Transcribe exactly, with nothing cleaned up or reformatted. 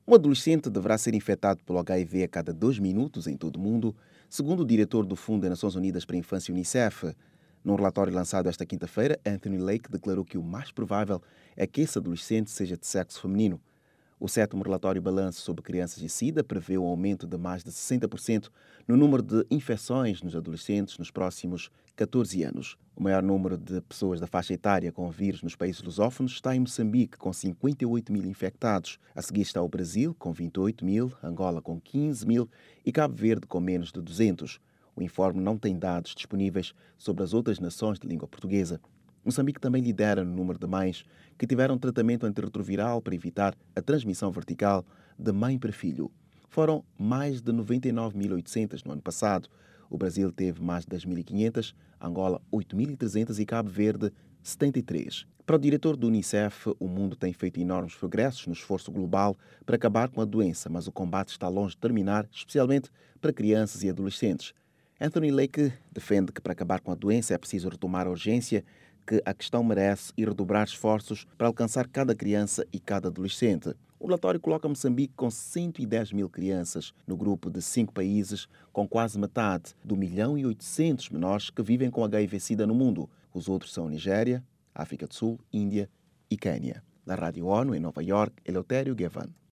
Um adolescente deverá ser infectado pelo H I V a cada dois minutos em todo o mundo, segundo o diretor do Fundo das Nações Unidas para a Infância, Unicef. Num relatório lançado esta quinta-feira, Anthony Lake declarou que o mais provável é que esse adolescente seja de sexo feminino. O sétimo relatório Balanço sobre Crianças e SIDA prevê um aumento de mais de sessenta por cento no número de infecções nos adolescentes nos próximos catorze anos. O maior número de pessoas da faixa etária com o vírus nos países lusófonos está em Moçambique, com cinquenta e oito mil infectados. A seguir está o Brasil, com vinte e oito mil, Angola, com quinze mil e Cabo Verde, com menos de duzentos. O informe não tem dados disponíveis sobre as outras nações de língua portuguesa. Moçambique também lidera no número de mães que tiveram tratamento antirretroviral para evitar a transmissão vertical de mãe para filho. Foram mais de noventa e nove mil e oitocentas no ano passado. O Brasil teve mais de dez mil e quinhentas, Angola oito mil e trezentas e Cabo Verde setenta e três. Para o diretor do Unicef, o mundo tem feito enormes progressos no esforço global para acabar com a doença, mas o combate está longe de terminar, especialmente para crianças e adolescentes. Anthony Lake defende que para acabar com a doença é preciso retomar a urgência que a questão merece e redobrar esforços para alcançar cada criança e cada adolescente. O relatório coloca Moçambique com cento e dez mil crianças no grupo de cinco países, com quase metade do milhão e oitocentos menores que vivem com H I V-Sida no mundo. Os outros são Nigéria, África do Sul, Índia e Quênia. Da Rádio ONU, em Nova York, Eleutério Gavan.